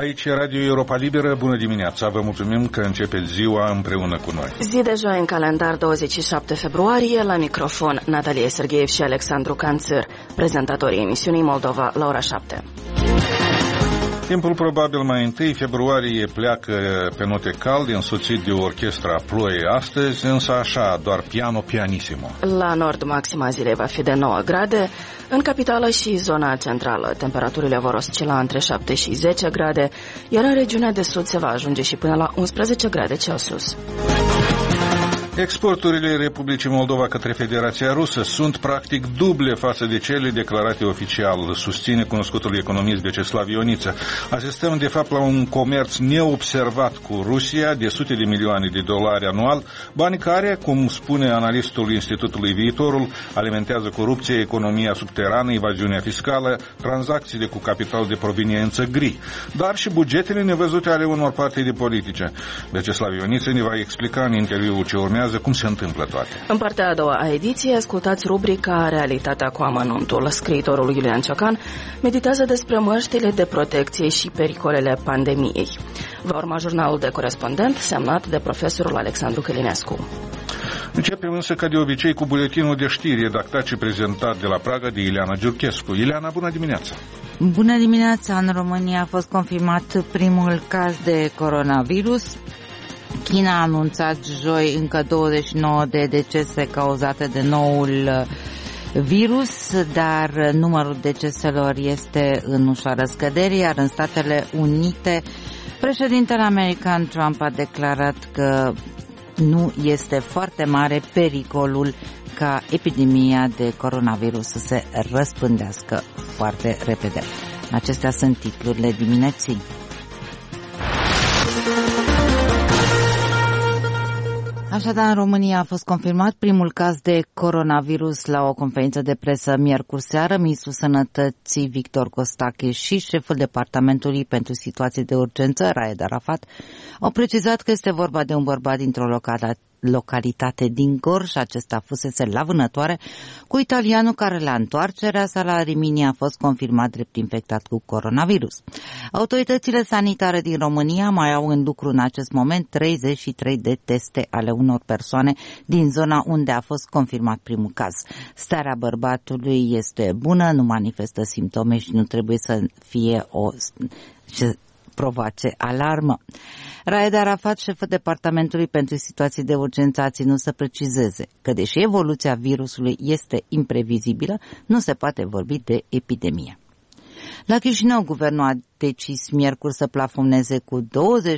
Aici e Radio Europa Liberă, bună dimineața, vă mulțumim că începeți ziua împreună cu noi. Zi de joi în calendar, 27 februarie, la microfon Natalia Sergeev și Alexandru Canțăr, prezentatorii emisiunii Moldova la ora 7. Timpul probabil mai întâi februarie pleacă pe note calde, însoțit de orchestra ploie astăzi, însă așa, doar piano pianissimo. La nord, maxima zilei va fi de 9 grade, în capitală și zona centrală. Temperaturile vor oscila între 7 și 10 grade, iar în regiunea de sud se va ajunge și până la 11 grade Celsius. Exporturile Republicii Moldova către Federația Rusă sunt practic duble față de cele declarate oficial, susține cunoscutul economist Vyacheslav Ioniță. Asistăm de fapt la un comerț neobservat cu Rusia de sute de milioane de dolari anual, bani care, cum spune analistul Institutului Viitorul, alimentează corupția, economia subterană, evaziunea fiscală, tranzacțiile cu capital de proveniență gri, dar și bugetele nevăzute ale unor partide politice. Vyacheslav Ioniță ne va explica în interviul ce urmează cum se întâmplă toate. În partea a doua a ediției ascultați rubrica Realitatea cu amănuntul. Scriitorul Iulian Ciocan meditează despre măștile de protecție și pericolele pandemiei. Va urma jurnalul de corespondent semnat de profesorul Alexandru Călinescu. Începem însă ca de obicei cu buletinul de știri redactat și prezentat de la Praga de Ileana Giurchescu. Ileana, bună dimineața! Bună dimineața! În România a fost confirmat primul caz de coronavirus. China a anunțat joi încă 29 de decese cauzate de noul virus, dar numărul deceselor este în ușoară scădere, iar în Statele Unite președintele american Trump a declarat că nu este foarte mare pericolul ca epidemia de coronavirus să se răspândească foarte repede. Acestea sunt titlurile dimineții. Așadar, în România a fost confirmat primul caz de coronavirus. La o conferință de presă miercuri seară, ministrul Sănătății Victor Costache și șeful Departamentului pentru Situații de Urgență, Raed Arafat, au precizat că este vorba de un bărbat dintr-o localitate din Gorj. Acesta fusese la vânătoare cu italianul care la întoarcerea sa la Rimini a fost confirmat drept infectat cu coronavirus. Autoritățile sanitare din România mai au în lucru în acest moment 33 de teste ale unor persoane din zona unde a fost confirmat primul caz. Starea bărbatului este bună, nu manifestă simptome și nu trebuie să fie ce provoace alarmă. Raed Arafat, șeful Departamentului pentru Situații de Urgență, a ținut să precizeze că, deși evoluția virusului este imprevizibilă, nu se poate vorbi de epidemie. La Chișinău, guvernul a decis miercuri să plafoneze cu 20%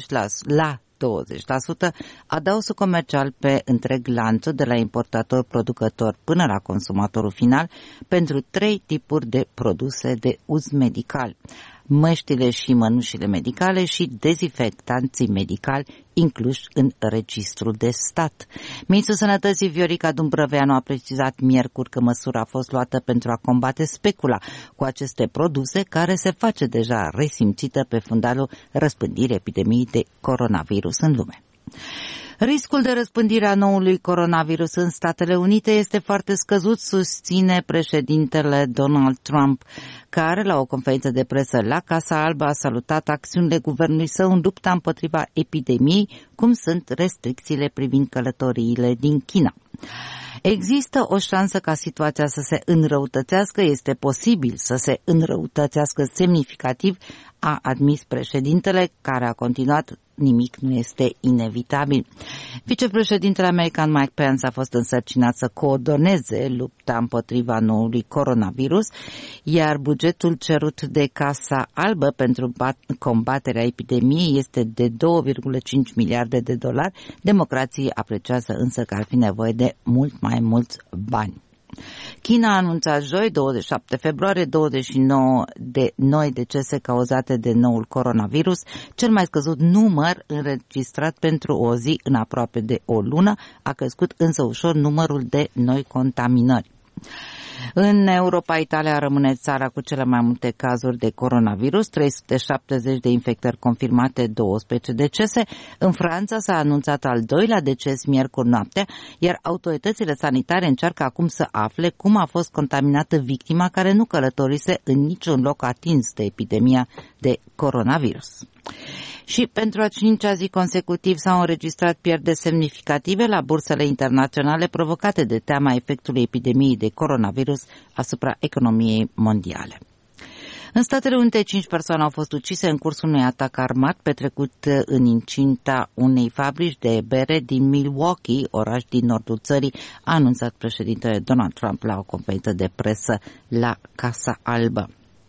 adausul comercial pe întreg lanțul, de la importator-producător până la consumatorul final, pentru 3 tipuri de produse de uz medical: măștile și mănușile medicale și dezinfectanții medicali incluși în registrul de stat. Ministrul Sănătății Viorica Dumbrăveanu a precizat miercuri că măsura a fost luată pentru a combate specula cu aceste produse, care se face deja resimțită pe fundalul răspândirii epidemiei de coronavirus în lume. Riscul de răspândire a noului coronavirus în Statele Unite este foarte scăzut, susține președintele Donald Trump, care la o conferință de presă la Casa Albă a salutat acțiunile guvernului său în lupta împotriva epidemiei, cum sunt restricțiile privind călătoriile din China. Există o șansă ca situația să se înrăutățească, este posibil să se înrăutățească semnificativ, a admis președintele, care a continuat: nimic nu este inevitabil. Vicepreședintele american Mike Pence a fost însărcinat să coordoneze lupta împotriva noului coronavirus, iar bugetul cerut de Casa Albă pentru combaterea epidemiei este de 2,5 miliarde de dolari. Democrații apreciază însă că ar fi nevoie de mult mai mulți bani. China a anunțat joi, 27 februarie, 29 de noi decese cauzate de noul coronavirus, cel mai scăzut număr înregistrat pentru o zi în aproape de o lună. A crescut însă ușor numărul de noi contaminări. În Europa, Italia rămâne țara cu cele mai multe cazuri de coronavirus, 370 de infectări confirmate, 12 decese. În Franța s-a anunțat al doilea deces miercuri noaptea, iar autoritățile sanitare încearcă acum să afle cum a fost contaminată victima, care nu călătorise în niciun loc atins de epidemia de coronavirus. Și pentru a 5-a zi consecutiv s-au înregistrat pierderi semnificative la bursele internaționale provocate de teama efectului epidemiei de coronavirus asupra economiei mondiale. În Statele Unite, 5 persoane au fost ucise în cursul unui atac armat petrecut în incinta unei fabrici de bere din Milwaukee, oraș din nordul țării, a anunțat președintele Donald Trump la o conferință de presă la Casa Albă.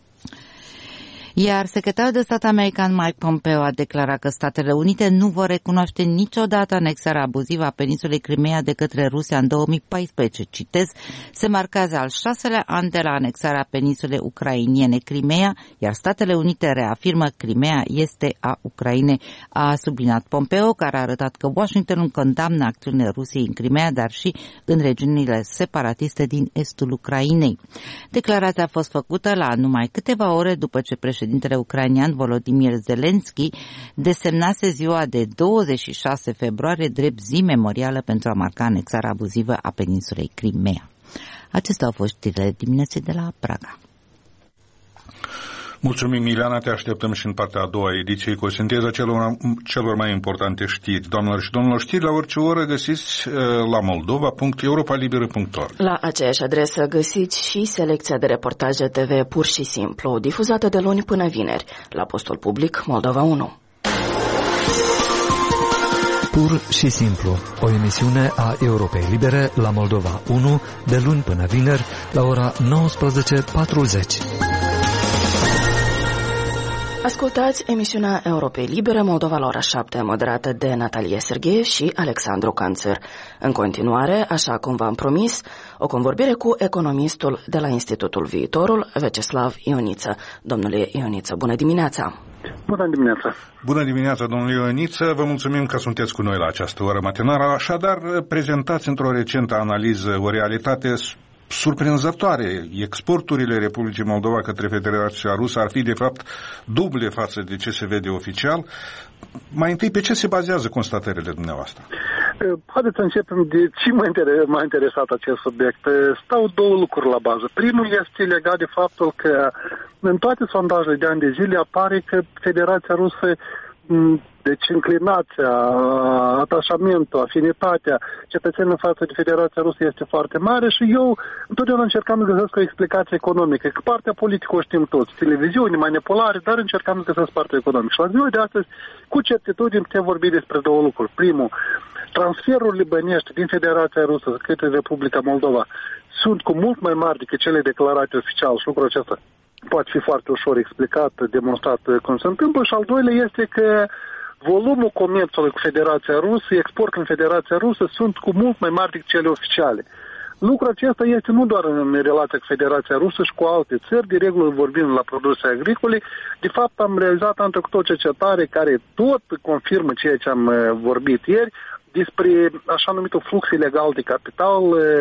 Iar secretarul de stat american Mike Pompeo a declarat că Statele Unite nu vor recunoaște niciodată anexarea abuzivă a peninsulei Crimeea de către Rusia în 2014. Citez, se marchează al 6-lea an de la anexarea peninsulei ucrainiene Crimeea, iar Statele Unite reafirmă Crimeea este a Ucrainei, a subliniat Pompeo, care a arătat că Washingtonul condamnă acțiunile Rusiei în Crimeea, dar și în regiunile separatiste din estul Ucrainei. Declarația a fost făcută la numai câteva ore după ce președintele ucrainean Volodymyr Zelensky desemnase ziua de 26 februarie drept zi memorială pentru a marca anexarea abuzivă a peninsulei Crimeea. Acestea au fost știrile dimineții de la Praga. Mulțumim, Miliana, te așteptăm și în partea a doua ediției cu o sinteză celor mai importante știri. Doamnelor și domnilor, știri la orice oră găsiți la moldova.europalibera.org. La aceeași adresă găsiți și selecția de reportaje TV Pur și Simplu, difuzată de luni până vineri, la postul public Moldova 1. Pur și Simplu, o emisiune a Europei Libere la Moldova 1, de luni până vineri, la ora 19:40. Ascultați emisiunea Europei Libere Moldova la ora 7, moderată de Natalia Serghei și Alexandru Canțăr. În continuare, așa cum v-am promis, o convorbire cu economistul de la Institutul Viitorul, Vyacheslav Ioniță. Domnule Ioniță, bună dimineața! Bună dimineața! Bună dimineața, domnule Ioniță! Vă mulțumim că sunteți cu noi la această oră matinală. Așadar, prezentați într-o recentă analiză o realitate surprinzătoare. Exporturile Republicii Moldova către Federația Rusă ar fi de fapt duble față de ce se vede oficial. Mai întâi, pe ce se bazează constatările dumneavoastră? Haideți să începem de ce m-a interesat acest subiect. Stau două lucruri la bază. Primul este legat de faptul că în toate sondajele de ani de zile apare că Federația Rusă, deci înclinația, atașamentul, afinitatea cetățenilor față de Federația Rusă este foarte mare și eu întotdeauna încercam să găsesc o explicație economică. Că partea politică o știm toți, televiziuni, manipulare, dar încercam să găsesc partea economică. Și la ziua de astăzi, cu certitudine, putem vorbi despre două lucruri. Primul, transferurile bănești din Federația Rusă către Republica Moldova sunt cu mult mai mari decât cele declarate oficial și lucrul acesta poate fi foarte ușor explicat, demonstrat cum se întâmplă. Și al doilea este că volumul comerțului cu Federația Rusă, exportul în Federația Rusă sunt cu mult mai mari decât cele oficiale. Lucrul acesta este nu doar în relația cu Federația Rusă și cu alte țări, de regulă vorbim la produse agricole. De fapt, am realizat anul trecut o cercetare care tot confirmă ceea ce am vorbit ieri, despre așa numitul flux ilegal de capital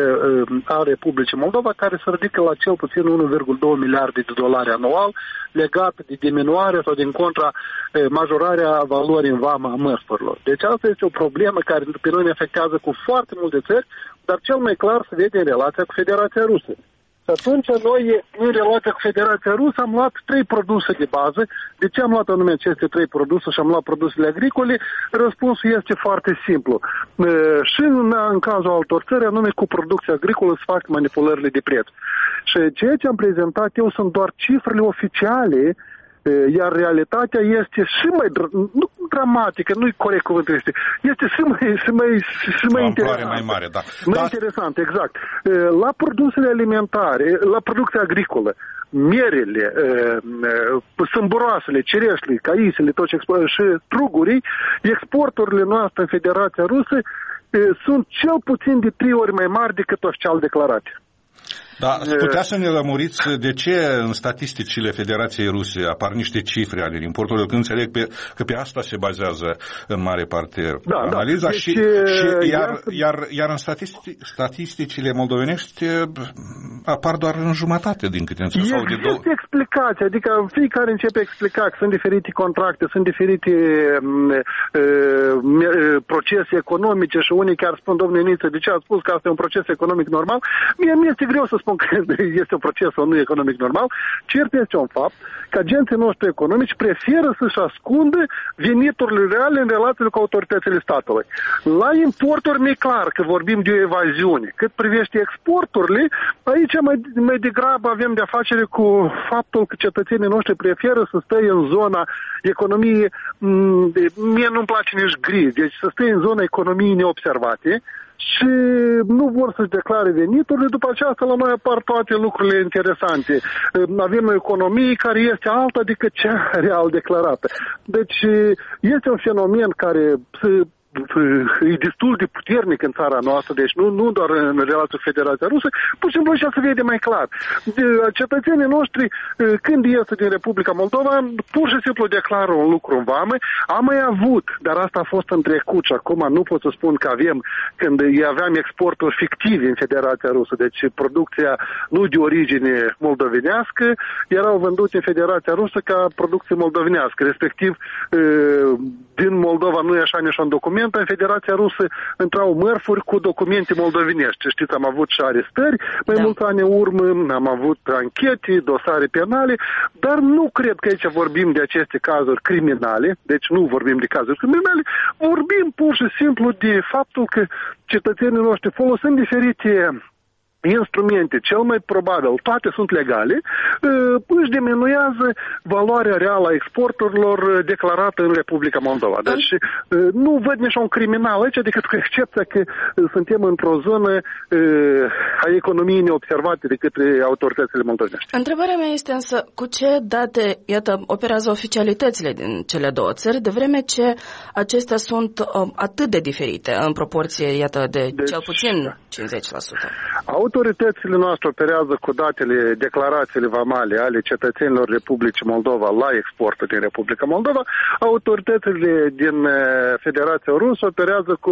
a Republicii Moldova, care se ridică la cel puțin 1,2 miliarde de dolari anual, legat de diminuarea sau din contra majorarea valorii în vama a mărfurilor. Deci asta este o problemă care pe noi ne afectează cu foarte multe țări, dar cel mai clar se vede în relația cu Federația Rusă. Și atunci noi, în relația cu Federația Rusă, am luat 3 produse de bază. De ce am luat anume aceste 3 produse și am luat produsele agricole? Răspunsul este foarte simplu. Și în cazul altor țări, anume cu producția agricolă, se fac manipulările de preț. Și ceea ce am prezentat eu sunt doar cifrele oficiale, iar realitatea este și mai dramatică, nu-i corect cuvântul este și mai interesant. Mai mare, da. Interesant, exact. La produsele alimentare, la producția agricolă, mierele, sâmburoasele, cireșele, caisele, tot ce și trugurii, exporturile noastre în Federația Rusă sunt cel puțin de 3 ori mai mari decât oficial declarate. Da, putea să ne lămuriți de ce în statisticile Federației Ruse apar niște cifre ale importurilor, când înțeleg că pe asta se bazează în mare parte analiza, deci, iar în statisticile moldovenești apar doar în jumătate din câte înțeleg. Este explicație, adică fiecare începe a explica că sunt diferite contracte, sunt diferite procese economice și unii chiar spun, domnule Niță, de ce ați spus că asta e un proces economic normal? Mie mi-este greu să spun că este un proces sau nu economic normal, cert este un fapt că agenții noștri economici preferă să-și ascundă veniturile reale în relațiile cu autoritățile statului. La importuri mi-e clar că vorbim de o evaziune. Cât privește exporturile, aici mai degrabă avem de-a face cu faptul că cetățenii noștri preferă să stea în zona economiei, mie nu-mi place nici gri, deci să stea în zona economiei neobservate, și nu vor să-și declare veniturile, după aceasta la noi apar toate lucrurile interesante. Avem o economie care este alta decât cea real declarată. Deci este un fenomen care e destul de puternic în țara noastră, deci nu doar în relație cu Federația Rusă, pur și simplu așa se vede mai clar. Cetățenii noștri, când ies din Republica Moldova, pur și simplu declară un lucru în vamă. Am mai avut, dar asta a fost în trecut și acum nu pot să spun că avem, când aveam exporturi fictive în Federația Rusă, deci producția nu de origine moldovenească, erau vândute în Federația Rusă ca producție moldovenească, respectiv din Moldova nu e așa nici un document, în Federația Rusă intrau mărfuri cu documente moldovenești. Știți, am avut și arestări, mai mulți ani în urmă, am avut anchete, dosare penale, dar nu cred că aici vorbim de aceste cazuri criminale, deci nu vorbim de cazuri criminale, vorbim pur și simplu de faptul că cetățenii noștri folosind diferite instrumente, cel mai probabil, toate sunt legale, își diminuează valoarea reală a exporturilor declarată în Republica Moldova. Deci nu văd nici un criminal aici, decât cu excepția că suntem într-o zonă a economiei neobservate de către autoritățile moldovenești. Întrebarea mea este însă, cu ce date, iată, operează oficialitățile din cele două țări, de vreme ce acestea sunt atât de diferite în proporție, iată, de cel puțin 50%? Autoritățile noastre operează cu datele, declarațiile vamale ale cetățenilor Republicii Moldova la exportul din Republica Moldova. Autoritățile din Federația Rusă operează cu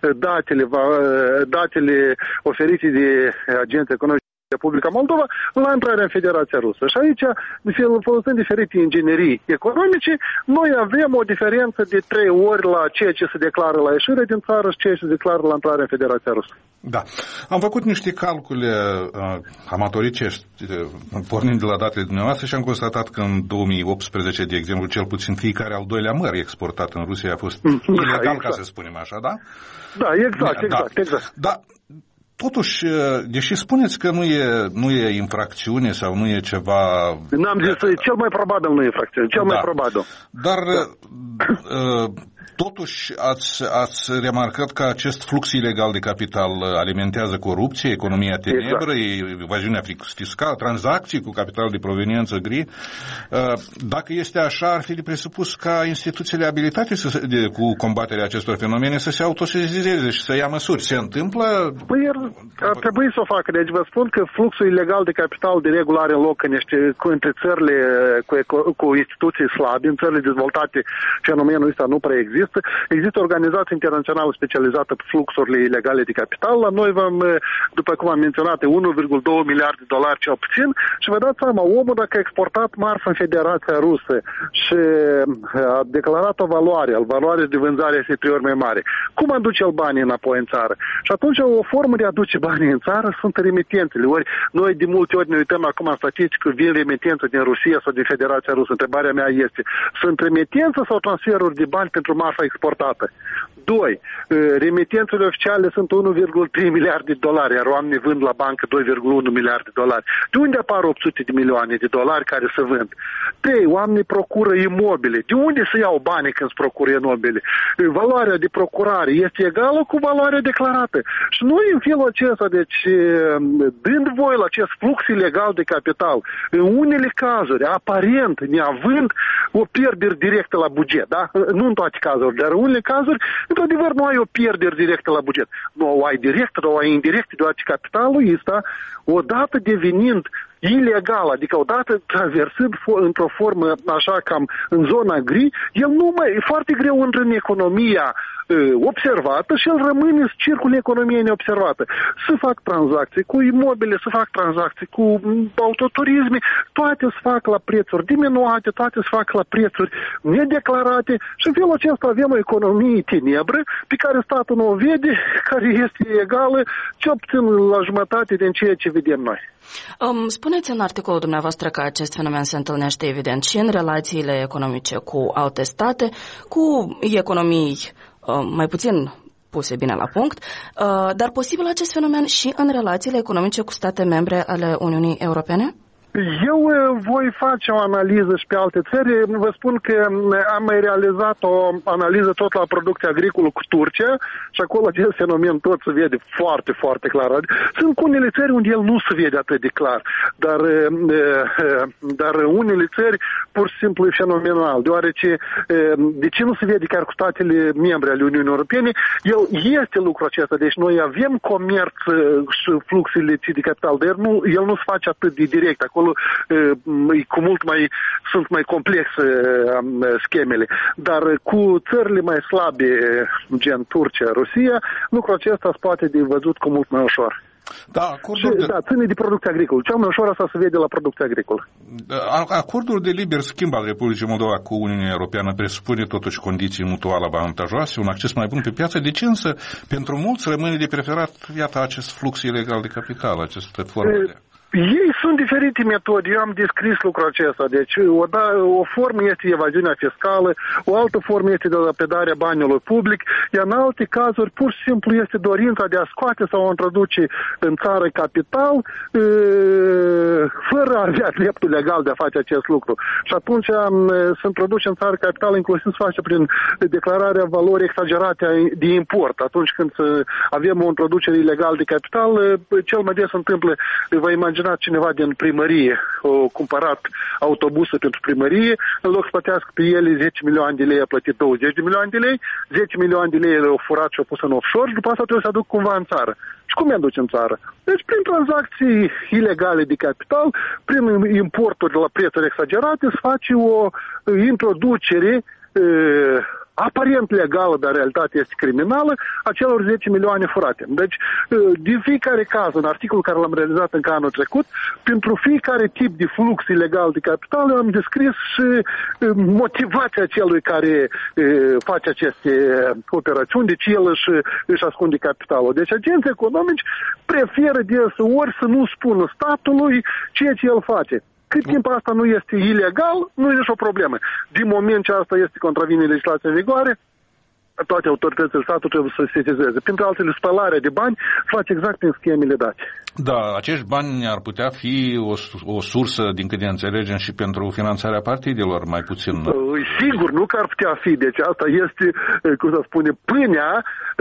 datele oferite de agenții economici Republica Moldova la intrarea în Federația Rusă. Și aici, folosind diferite inginerii economice, noi avem o diferență de 3 ori la ceea ce se declară la ieșire din țară și ceea ce se declară la intrarea în Federația Rusă. Da. Am făcut niște calcule amatoricești, pornind de la datele dumneavoastră, și am constatat că în 2018, de exemplu, cel puțin fiecare al doilea măr exportat în Rusia a fost ilegal, ca să spunem așa, da? Da, exact. Da. Totuși, deși spuneți că nu e infracțiune sau nu e ceva... N-am zis, cel mai probabil nu e infracțiune, mai probabil. Dar totuși ați remarcat că acest flux ilegal de capital alimentează corupție, economia tenebră, evaziunea fiscală, tranzacții cu capital de proveniență gri. Dacă este așa, ar fi de presupus ca instituțiile abilitate cu combaterea acestor fenomene să se autosezizeze și să ia măsuri. Se întâmplă? Ar trebui să o facă. Deci vă spun că fluxul ilegal de capital de regulă are loc între țările cu instituții slabe, în țările dezvoltate fenomenul ăsta nu prea există. Există o organizație internațională specializată pe fluxurile ilegale de capital. La noi după cum am menționat, 1,2 miliarde de dolari cel puțin și vă dați seama, omul dacă a exportat marfă în Federația Rusă și a declarat o valoare de vânzare este 3 ori mai mare, cum aduce el banii înapoi în țară? Și atunci o formă de a aduce banii în țară sunt remitențele. Ori noi de multe ori ne uităm acum în statistică, vin remitențe din Rusia sau din Federația Rusă. Întrebarea mea este, sunt remitențe sau transferuri de bani pentru marfa exportată? 2. Remitențele oficiale sunt 1,3 miliarde de dolari, iar oamenii vând la bancă 2,1 miliarde de dolari. De unde apar 800 de milioane de dolari care se vând? 3. Oamenii procură imobile. De unde să iau banii când se procură imobile? Valoarea de procurare este egală cu valoarea declarată. Și noi în felul acesta, deci, dând voi la acest flux ilegal de capital, în unele cazuri, aparent, neavând o pierdere directă la buget, da? Nu în toate cazurile, dar în unele cazuri, într-adevăr, nu ai o pierdere directă la buget. Nu o ai directă, dar o ai indirectă, deoarece capitalul ăsta, odată devenind ilegal, adică odată traversând într-o formă așa cam în zona gri, el nu mai, e foarte greu intră în economia observată și el rămâne în circulul economiei neobservată. Să fac tranzacții cu imobile, să fac tranzacții cu autoturisme, toate se fac la prețuri diminuate, toate se fac la prețuri nedeclarate și în felul acesta avem o economie tenebră pe care statul nu o vede, care este egală, cel puțin la jumătate din ceea ce vedem noi. Spuneți în articolul dumneavoastră că acest fenomen se întâlnește evident și în relațiile economice cu alte state, cu economii mai puțin puse bine la punct, dar posibil acest fenomen și în relațiile economice cu state membre ale Uniunii Europene? Eu voi face o analiză și pe alte țări. Vă spun că am mai realizat o analiză tot la producție agricolă cu Turcia și acolo acest fenomen tot se vede foarte, foarte clar. Sunt unele țări unde el nu se vede atât de clar, dar unele țări pur și simplu e fenomenal, deoarece de ce nu se vede chiar cu statele membre ale Uniunii Europene? El este lucrul acesta, deci noi avem comerț și fluxurile de capital, dar el nu se face atât de direct. Acolo cu mult mai, sunt mai complexe schemele. Dar cu țările mai slabe, gen Turcia, Rusia, lucrul acesta se poate de văzut cu mult mai ușor. Da, ține de producție agricolă. Cel mai ușor asta se vede la producție agricolă. Acordul de liber schimb al Republicii Moldova cu Uniunea Europeană presupune totuși condiții mutual avantajoase, un acces mai bun pe piață. De ce însă pentru mulți rămâne de preferat, iată, acest flux ilegal de capital, aceste formule? Ei sunt diferite metode, eu am descris lucrul acesta, deci o formă este evaziunea fiscală, o altă formă este de lapidarea banilor public, iar în alte cazuri pur și simplu este dorința de a scoate sau a introduce în țară capital fără a avea dreptul legal de a face acest lucru. Și atunci se introduce în țară capital, inclusiv se face prin declararea valorii exagerate de import. Atunci când avem o introducere ilegală de capital, cel mai des se întâmplă, vă imaginați cineva din primărie a cumpărat autobuse pentru primărie, în loc să plătească pe ele 10 milioane de lei, a plătit 20 de milioane de lei, 10 milioane de lei le-au furat și au pus în offshore și după asta trebuie să aduc cumva în țară. Și cum i-aduce în țară? Deci prin tranzacții ilegale de capital, prin importuri la prețuri exagerate, se face o introducere aparent legală, dar în realitate este criminală, a celor 10 milioane furate. Deci, din fiecare caz, în articolul care l-am realizat încă anul trecut, pentru fiecare tip de flux ilegal de capital, eu am descris și motivația celui care face aceste operațiuni, deci el își ascunde capitalul. Deci, agenții economici preferă deseori să nu spună statului ceea ce el face. Cât timp asta nu este ilegal, nu e nicio problemă. Din moment ce asta este contravine legislația în vigoare, toate autoritățile statului trebuie să se sesizeze. Printre altele, spălarea de bani se face exact prin schemele date. Da, acești bani ar putea fi o sursă, din câte înțelegem, și pentru finanțarea partidelor, mai puțin. Sigur, nu că ar putea fi. Deci asta este, cum să spune, pâinea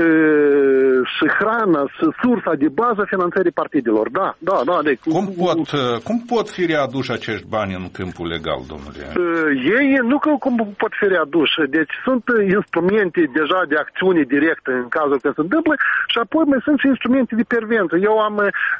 și hrana și sursa de bază finanțării partidelor. Da. Deci, cum pot fi readuși acești bani în câmpul legal, domnule? Ei nu că cum pot fi readuși. Deci sunt instrumente deja de acțiune directă în cazul când se întâmplă și apoi mai sunt și instrumente de pervență. Eu am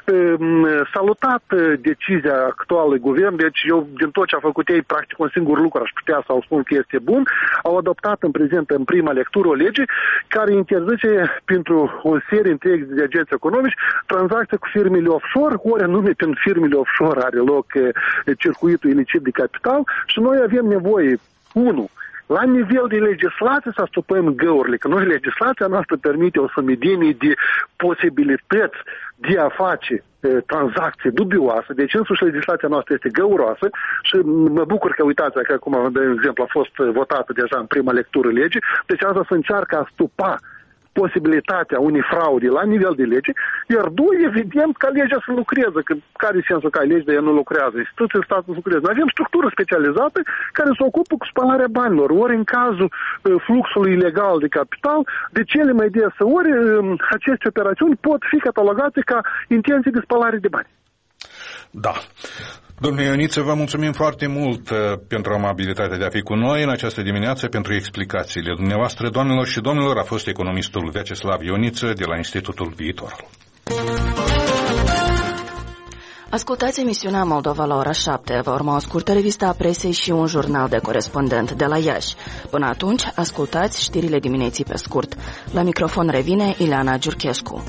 salutat decizia actuală guvern, deci eu din tot ce a făcut ei, practic un singur lucru aș putea să spun că este bun. Au adoptat în prezent în prima lectură o lege care interzice pentru o serie întreagă de agenți economici tranzacții cu firmele offshore, ori anume prin firmele offshore are loc circuitul ilicit de capital și noi avem nevoie, 1, la nivel de legislație să stopăm găurile, că noi legislația noastră permite o sumedenie de posibilități de a face tranzacții dubioase, deci însuși legislația noastră este găuroasă și mă bucur că, uitați, că acum, de exemplu, a fost votată deja în prima lectură legii, deci asta se încearcă a stupa posibilitatea unei fraude la nivel de lege, iar 2, evident, ca legea să lucreze. Care e sensul ca lege de ea nu lucrează? Instituțiile statului lucrează. Noi avem structură specializată care se ocupă cu spălarea banilor. Ori în cazul fluxului ilegal de capital, de cele mai deseori aceste operațiuni pot fi catalogate ca intenții de spălare de bani. Da. Domnule Ioniță, vă mulțumim foarte mult pentru amabilitatea de a fi cu noi în această dimineață, pentru explicațiile dumneavoastră. Doamnelor și domnilor, a fost economistul Vyacheslav Ioniță de la Institutul Viitorul. Ascultați emisiunea Moldova la ora 7. Va urma o scurtă revistă a presei și un jurnal de corespondent de la Iași. Până atunci, ascultați știrile dimineții pe scurt. La microfon revine Ileana Giurchescu.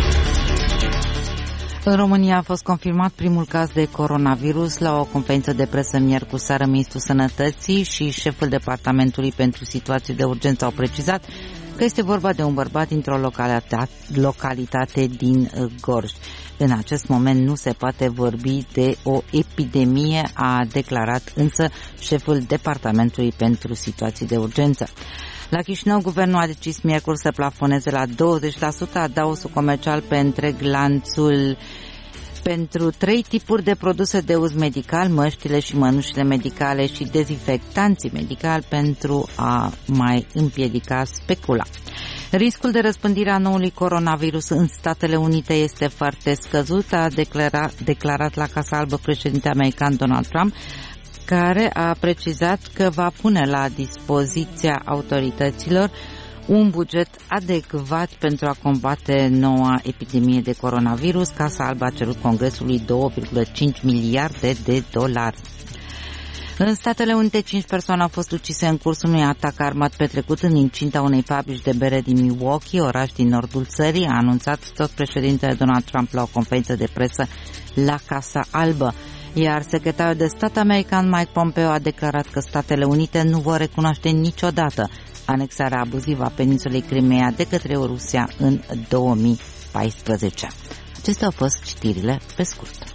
În România a fost confirmat primul caz de coronavirus. La o conferință de presă miercuri seară, Ministrul Sănătății și șeful Departamentului pentru Situații de Urgență au precizat că este vorba de un bărbat dintr-o localitate din Gorj. În acest moment nu se poate vorbi de o epidemie, a declarat însă șeful Departamentului pentru Situații de Urgență. La Chișinău, guvernul a decis miercuri să plafoneze la 20% adaosul comercial pe întreg lanțul pentru 3 tipuri de produse de uz medical, măștile și mănușile medicale și dezinfectanții medicali, pentru a mai împiedica specula. Riscul de răspândire a noului coronavirus în Statele Unite este foarte scăzut, a declarat la Casa Albă președintele american Donald Trump, care a precizat că va pune la dispoziția autorităților un buget adecvat pentru a combate noua epidemie de coronavirus. Casa Albă a cerut Congresului 2,5 miliarde de dolari. În Statele Unite, 5 persoane au fost ucise în cursul unui atac armat petrecut în incinta unei fabrici de bere din Milwaukee, oraș din nordul țării, a anunțat tot președintele Donald Trump la o conferință de presă la Casa Albă. Iar secretarul de stat american Mike Pompeo a declarat că Statele Unite nu vor recunoaște niciodată anexarea abuzivă a peninsulei Crimeea de către Rusia în 2014. Acestea au fost știrile pe scurt.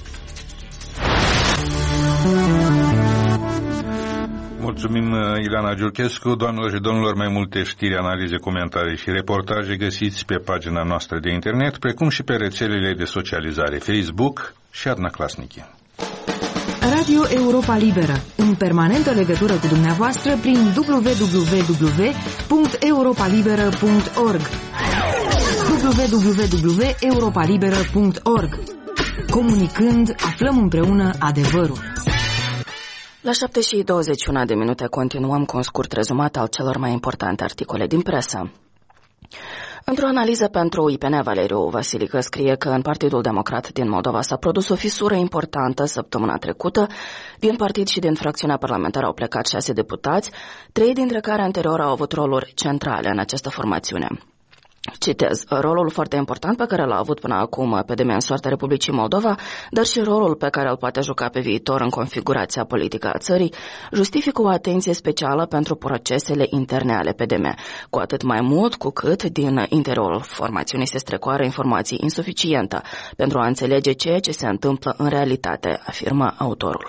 Mulțumim, Ileana Giurchescu. Doamnelor și domnilor, mai multe știri, analize, comentarii și reportaje găsiți pe pagina noastră de internet, precum și pe rețelele de socializare Facebook și Adnaclasnici. Radio Europa Liberă, în permanentă legătură cu dumneavoastră prin www.europalibera.org www.europalibera.org. Comunicând, aflăm împreună adevărul. La 7:21 de minute continuăm cu un scurt rezumat al celor mai importante articole din presă. Într-o analiză pentru IPN, Valeriu Vasilică scrie că în Partidul Democrat din Moldova s-a produs o fisură importantă săptămâna trecută. Din partid și din fracțiunea parlamentară au plecat 6 deputați, 3 dintre care anterior au avut roluri centrale în această formațiune. Citez, rolul foarte important pe care l-a avut până acum PDM în soarta Republicii Moldova, dar și rolul pe care îl poate juca pe viitor în configurația politică a țării, justifică o atenție specială pentru procesele interne ale PDM, cu atât mai mult cu cât din interiorul formațiunii se strecoară informații insuficiente pentru a înțelege ceea ce se întâmplă în realitate, afirmă autorul.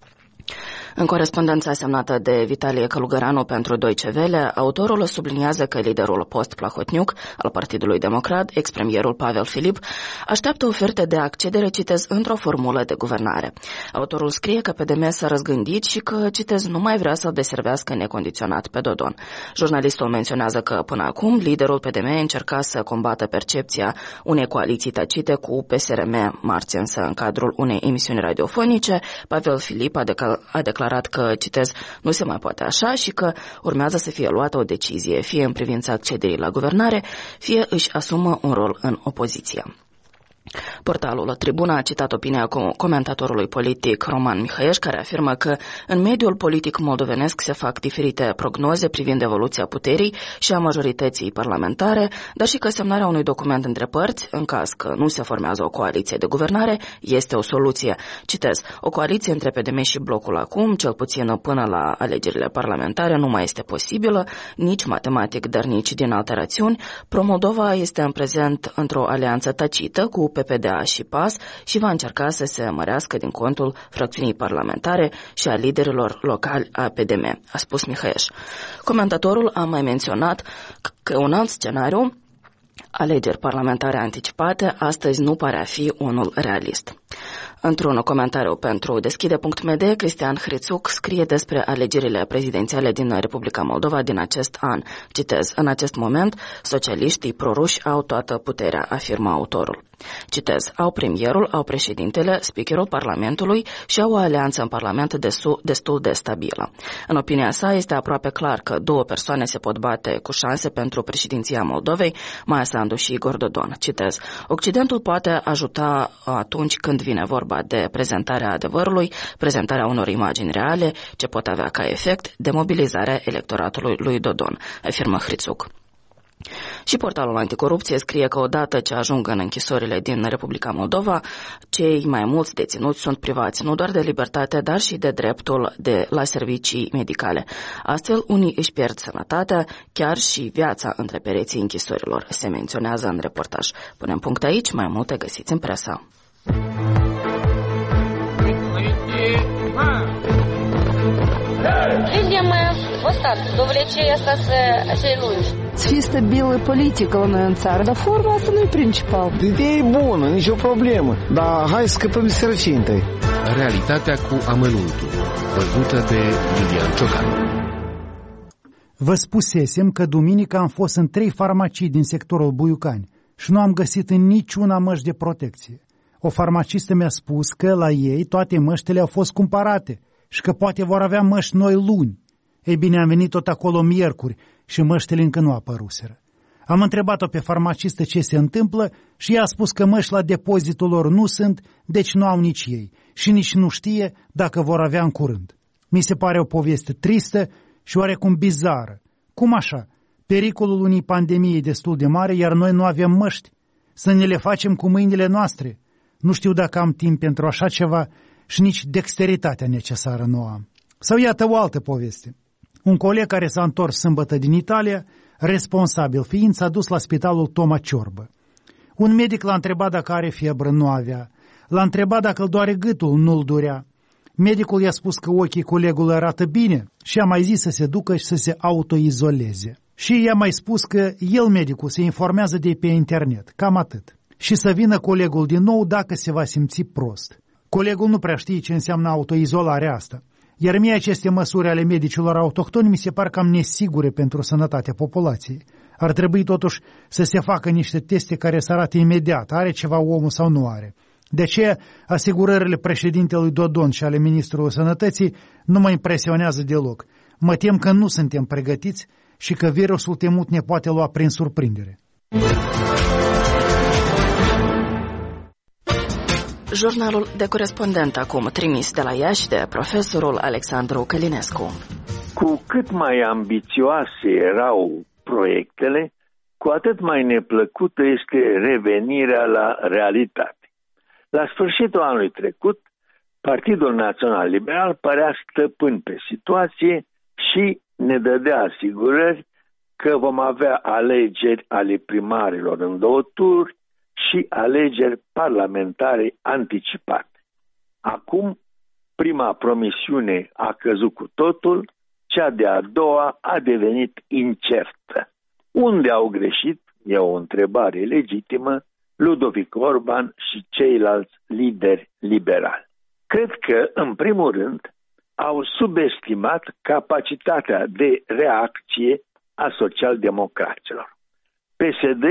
În corespondența semnată de Vitalie Călugăranu pentru Deutsche Welle, autorul subliniază că liderul post-Plahotniuc al Partidului Democrat, ex-premierul Pavel Filip, așteaptă oferte de accedere, citez, într-o formulă de guvernare. Autorul scrie că PDM s-a răzgândit și că, citez, nu mai vrea să-l deservească necondiționat pe Dodon. Jurnalistul menționează că, până acum, liderul PDM încerca să combată percepția unei coaliții tacite cu PSRM. Marți, însă, în cadrul unei emisiuni radiofonice, Pavel Filip a declarat că, citez, nu se mai poate așa și că urmează să fie luată o decizie, fie în privința accederii la guvernare, fie își asumă un rol în opoziție. Portalul Tribuna a citat opinia comentatorului politic Roman Mihaieș, care afirmă că în mediul politic moldovenesc se fac diferite prognoze privind evoluția puterii și a majorității parlamentare, dar și că semnarea unui document între părți, în caz că nu se formează o coaliție de guvernare, este o soluție. Citez, o coaliție între PDM și blocul acum, cel puțin până la alegerile parlamentare, nu mai este posibilă, nici matematic, dar nici din alte rațiuni. Pro-Moldova este în prezent într-o alianță tacită cu PPDA și PAS și va încerca să se mărească din contul fracțiunii parlamentare și a liderilor locali a PDM, a spus Mihaieș. Comentatorul a mai menționat că un alt scenariu, alegeri parlamentare anticipate, astăzi nu pare a fi unul realist. Într-un comentariu pentru Deschide.md, Cristian Hrițuc scrie despre alegerile prezidențiale din Republica Moldova din acest an. Citez, în acest moment, socialiștii proruși au toată puterea, afirmă autorul. Citez, au premierul, au președintele, speakerul Parlamentului și au o alianță în Parlament destul de stabilă. În opinia sa, este aproape clar că două persoane se pot bate cu șanse pentru președinția Moldovei, Maia Sandu și Igor Dodon. Citez, Occidentul poate ajuta atunci când vine vorba de prezentarea adevărului, prezentarea unor imagini reale, ce pot avea ca efect demobilizarea electoratului lui Dodon, afirmă Hrițuc. Și portalul Anticorupție scrie că odată ce ajung în închisorile din Republica Moldova, cei mai mulți deținuți sunt privați nu doar de libertate, dar și de dreptul la servicii medicale. Astfel, unii își pierd sănătatea, chiar și viața între pereții închisorilor, se menționează în reportaj. Punem punct aici, mai multe găsiți în presă. Людям остатки довлечения сей lungi. Să fie stabilă politică la noi în țară, dar forma asta nu e principal. Ideea e bună, nicio problemă, dar hai să scăpăm de sărăcie întâi. Realitatea cu amănuntul, văzută de Iulian Ciocan. Vă spusesem că duminică am fost în 3 farmacii din sectorul Buiucani și nu am găsit în niciuna măști de protecție. O farmacistă mi-a spus că la ei toate măștile au fost cumpărate și că poate vor avea măști noi luni. Ei bine, am venit tot acolo miercuri și măștile încă nu apăruseră. Am întrebat-o pe farmacistă ce se întâmplă și ea a spus că măști la depozitul lor nu sunt, deci nu au nici ei și nici nu știe dacă vor avea în curând. Mi se pare o poveste tristă și oarecum bizară. Cum așa? Pericolul unei pandemii e destul de mare, iar noi nu avem măști? Să ne le facem cu mâinile noastre? Nu știu dacă am timp pentru așa ceva și nici dexteritatea necesară nu am. Sau iată o altă poveste. Un coleg care s-a întors sâmbătă din Italia, responsabil fiind, s-a dus la spitalul Toma Ciorbă. Un medic l-a întrebat dacă are febră, nu avea. L-a întrebat dacă îl doare gâtul, nu-l durea. Medicul i-a spus că ochii colegului arată bine și a mai zis să se ducă și să se autoizoleze. Și i-a mai spus că el, medicul, se informează de pe internet, cam atât. Și să vină colegul din nou dacă se va simți prost. Colegul nu prea știe ce înseamnă autoizolarea asta. Iar mie aceste măsuri ale medicilor autohtoni mi se par cam nesigure pentru sănătatea populației. Ar trebui totuși să se facă niște teste care să arate imediat, are ceva omul sau nu are. De aceea, asigurările președintelui Dodon și ale ministrului Sănătății nu mă impresionează deloc. Mă tem că nu suntem pregătiți și că virusul temut ne poate lua prin surprindere. Jurnalul de corespondent acum trimis de la Iași de profesorul Alexandru Călinescu. Cu cât mai ambițioase erau proiectele, cu atât mai neplăcută este revenirea la realitate. La sfârșitul anului trecut, Partidul Național Liberal părea stăpân pe situație și ne dădea asigurări că vom avea alegeri ale primarilor în 2 tururi și alegeri parlamentare anticipate. Acum, prima promisiune a căzut cu totul, cea de-a doua a devenit incertă. Unde au greșit, e o întrebare legitimă, Ludovic Orban și ceilalți lideri liberali. Cred că, în primul rând, au subestimat capacitatea de reacție a socialdemocraților. PSD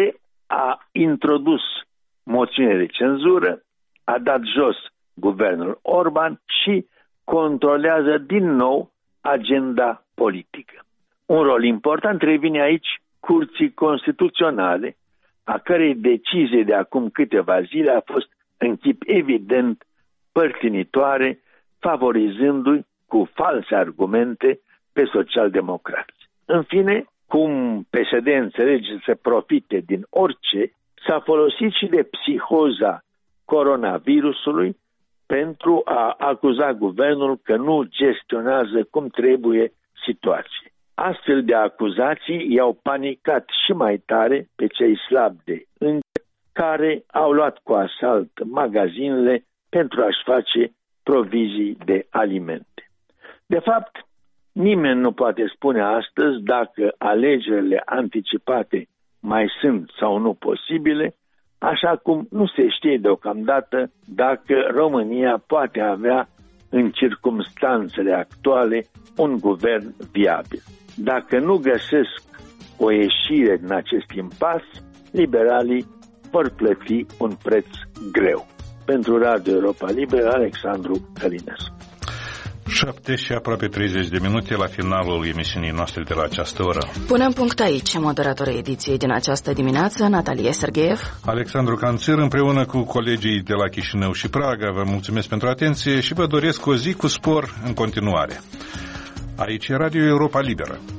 a introdus moțiune de cenzură, a dat jos guvernul Orban și controlează din nou agenda politică. Un rol important revine aici Curții Constituționale, a cărei decizie de acum câteva zile a fost în chip evident părtinitoare, favorizându-i cu false argumente pe socialdemocrați. În fine, cum PSD înțelege să profite din orice, s-a folosit și de psihoza coronavirusului pentru a acuza guvernul că nu gestionează cum trebuie situația. Astfel de acuzații i-au panicat și mai tare pe cei slabi de îngeri care au luat cu asalt magazinele pentru a-și face provizii de alimente. De fapt, nimeni nu poate spune astăzi dacă alegerile anticipate mai sunt sau nu posibile, așa cum nu se știe deocamdată dacă România poate avea în circumstanțele actuale un guvern viabil. Dacă nu găsesc o ieșire din acest impas, liberalii vor plăti un preț greu. Pentru Radio Europa Liberă, Alexandru Călinescu. 7 și aproape 30 de minute la finalul emisiunii noastre de la această oră. Punem punct aici. Moderatorii ediției din această dimineață, Natalie Sergeev, Alexandru Canțir, împreună cu colegii de la Chișinău și Praga. Vă mulțumesc pentru atenție și vă doresc o zi cu spor în continuare. Aici e Radio Europa Liberă.